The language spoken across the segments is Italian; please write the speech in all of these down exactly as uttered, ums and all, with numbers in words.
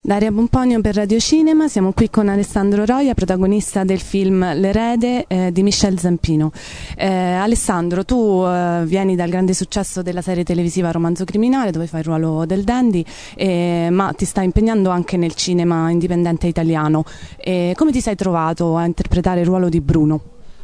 Daria Pomponio per Radio Cinema, siamo qui con Alessandro Roia, protagonista del film L'erede eh, di Michel Zampino. Eh, Alessandro, tu eh, vieni dal grande successo della serie televisiva Romanzo Criminale, dove fai il ruolo del dandy, eh, ma ti stai impegnando anche nel cinema indipendente italiano. Eh, come ti sei trovato a interpretare il ruolo di Bruno?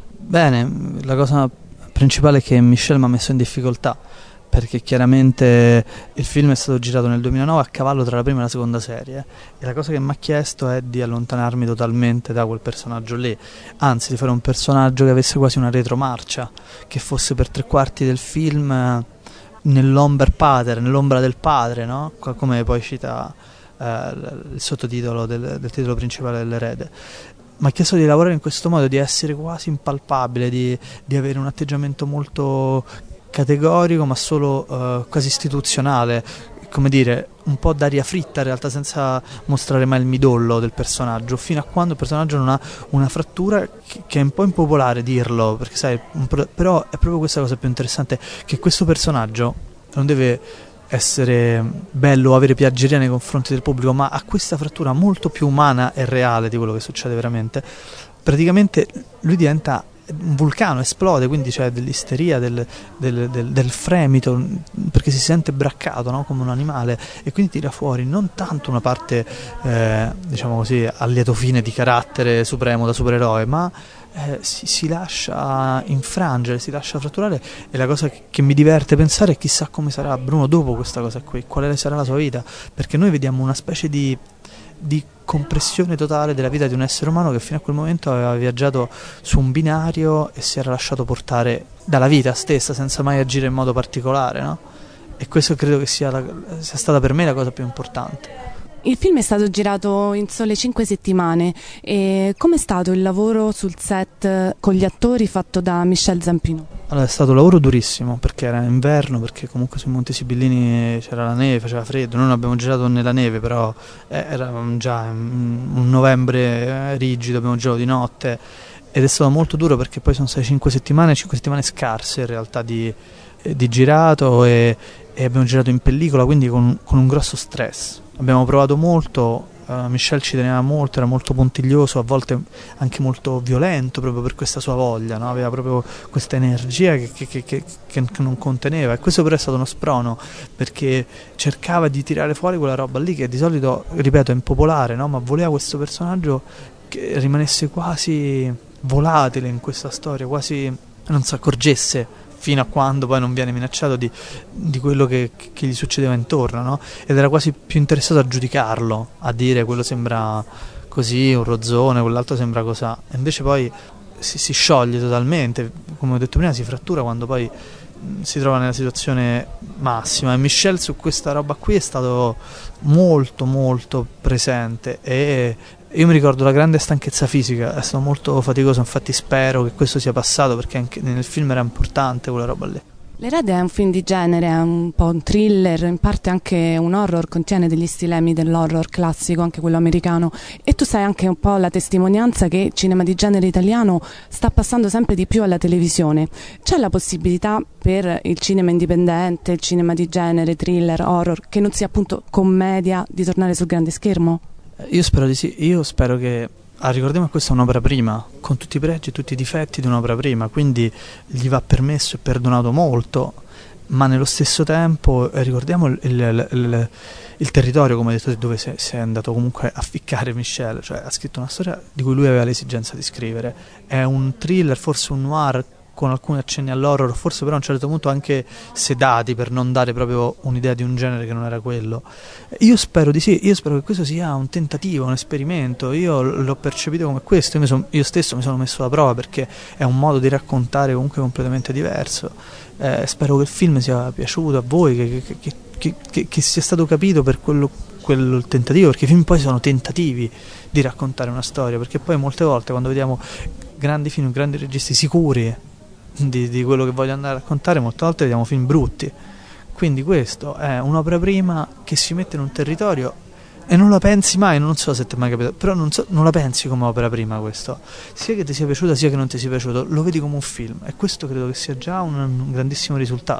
Bene, la cosa principale è che Michel mi ha messo in difficoltà, perché chiaramente il film è stato girato nel duemilanove a cavallo tra la prima e la seconda serie, e la cosa che mi ha chiesto è di allontanarmi totalmente da quel personaggio lì, anzi di fare un personaggio che avesse quasi una retromarcia, che fosse per tre quarti del film nell'ombra pater, nell'ombra del padre, no? Come poi cita eh, il sottotitolo del, del titolo principale dell'erede. Mi ha chiesto di lavorare in questo modo, di essere quasi impalpabile, di, di avere un atteggiamento molto categorico ma solo uh, quasi istituzionale, come dire, un po' d'aria fritta in realtà, senza mostrare mai il midollo del personaggio, fino a quando il personaggio non ha una frattura che, che è un po' impopolare dirlo, perché sai, un pro- però è proprio questa cosa più interessante, che questo personaggio non deve essere bello o avere piaggeria nei confronti del pubblico, ma ha questa frattura molto più umana e reale di quello che succede veramente. Praticamente lui diventa un vulcano, esplode, quindi c'è dell'isteria, del, del, del, del fremito, perché si sente braccato, no? Come un animale, e quindi tira fuori non tanto una parte eh, diciamo così a lieto fine di carattere supremo da supereroe, ma eh, si, si lascia infrangere, si lascia fratturare, e la cosa che, che mi diverte pensare è chissà come sarà Bruno dopo questa cosa qui, quale sarà la sua vita, perché noi vediamo una specie di di compressione totale della vita di un essere umano che fino a quel momento aveva viaggiato su un binario e si era lasciato portare dalla vita stessa senza mai agire in modo particolare, no? E questo credo che sia, la, sia stata per me la cosa più importante. Il film è stato girato in sole cinque settimane. E com'è stato il lavoro sul set con gli attori fatto da Michel Zampino? Allora, è stato un lavoro durissimo, perché era inverno, perché comunque sui Monti Sibillini c'era la neve, faceva freddo. Noi non abbiamo girato nella neve, però era già un novembre rigido, abbiamo girato di notte, ed è stato molto duro, perché poi sono state cinque settimane, cinque settimane scarse in realtà di, di girato, e, e abbiamo girato in pellicola, quindi con, con un grosso stress. Abbiamo provato molto, uh, Michel ci teneva molto, era molto puntiglioso, a volte anche molto violento, proprio per questa sua voglia, no? Aveva proprio questa energia che, che, che, che, che non conteneva, e questo però è stato uno sprono, perché cercava di tirare fuori quella roba lì che di solito, ripeto, è impopolare, no? Ma voleva questo personaggio che rimanesse quasi volatile in questa storia, quasi non si accorgesse, fino a quando poi non viene minacciato di, di quello che, che gli succedeva intorno, no? Ed era quasi più interessato a giudicarlo, a dire quello sembra così, un rozzone, quell'altro sembra cosà, e invece poi si, si scioglie totalmente, come ho detto prima, si frattura quando poi mh, si trova nella situazione massima, e Michel su questa roba qui è stato molto molto presente, e io mi ricordo la grande stanchezza fisica, è stato molto faticoso, infatti spero che questo sia passato, perché anche nel film era importante quella roba lì. L'erede è un film di genere, è un po' un thriller, in parte anche un horror, contiene degli stilemi dell'horror classico, anche quello americano, e tu sai anche un po' la testimonianza che il cinema di genere italiano sta passando sempre di più alla televisione. C'è la possibilità per il cinema indipendente, il cinema di genere, thriller, horror, che non sia appunto commedia, di tornare sul grande schermo? Io spero di sì, io spero che, ah, ricordiamo che questa è un'opera prima, con tutti i pregi e tutti i difetti di un'opera prima, quindi gli va permesso e perdonato molto, ma nello stesso tempo eh, ricordiamo il, il, il, il territorio, come hai detto, dove si è andato comunque a ficcare Michel, cioè ha scritto una storia di cui lui aveva l'esigenza di scrivere, è un thriller, forse un noir, con alcuni accenni all'horror, forse però a un certo punto anche sedati, per non dare proprio un'idea di un genere che non era quello. Io spero di sì, io spero che questo sia un tentativo, un esperimento, io l'ho percepito come questo, io, mi son, io stesso mi sono messo alla prova, perché è un modo di raccontare comunque completamente diverso. Eh, spero che il film sia piaciuto a voi, che, che, che, che, che, che sia stato capito per quello, quello il tentativo, perché i film poi sono tentativi di raccontare una storia, perché poi molte volte quando vediamo grandi film, grandi registi sicuri Di, di quello che voglio andare a raccontare, molte volte vediamo film brutti, quindi questo è un'opera prima che si mette in un territorio e non la pensi mai, non so se ti è mai capitato, però non, so, non la pensi come opera prima, questo, sia che ti sia piaciuta sia che non ti sia piaciuto, lo vedi come un film, e questo credo che sia già un, un grandissimo risultato.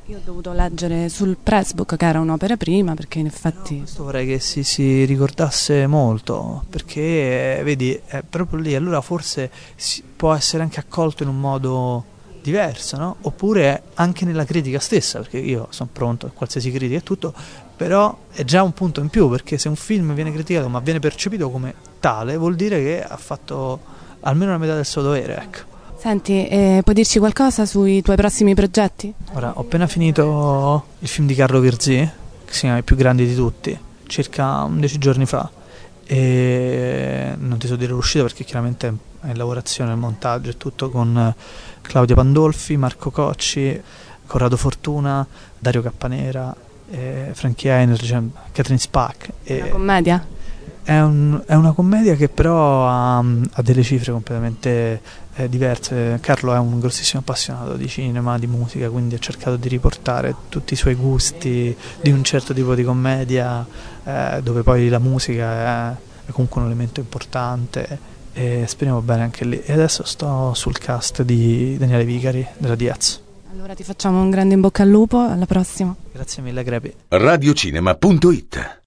Io ho dovuto leggere sul Pressbook che era un'opera prima, perché in effetti... No, questo vorrei che si, si ricordasse molto, perché eh, vedi, è proprio lì, allora forse si, può essere anche accolto in un modo diverso, no? Oppure anche nella critica stessa, perché io sono pronto a qualsiasi critica e tutto, però è già un punto in più, perché se un film viene criticato ma viene percepito come tale, vuol dire che ha fatto almeno la metà del suo dovere, ecco. Senti, eh, puoi dirci qualcosa sui tuoi prossimi progetti? Ora, ho appena finito il film di Carlo Virzì, che si chiama I più grandi di tutti, circa undici giorni fa, e non ti so dire l'uscita perché chiaramente è in lavorazione, il montaggio e tutto, con Claudia Pandolfi, Marco Cocci, Corrado Fortuna, Dario Cappanera, eh, Frankie Energy, Catherine Spack. È una commedia? È, un, è una commedia che però ha, ha delle cifre completamente eh, diverse. Carlo è un grossissimo appassionato di cinema, di musica, quindi ha cercato di riportare tutti i suoi gusti di un certo tipo di commedia, eh, dove poi la musica è, è comunque un elemento importante, e speriamo bene anche lì. E adesso sto sul cast di Daniele Vicari della Diaz. Allora ti facciamo un grande in bocca al lupo, alla prossima. Grazie mille, Grepi. radiocinema punto it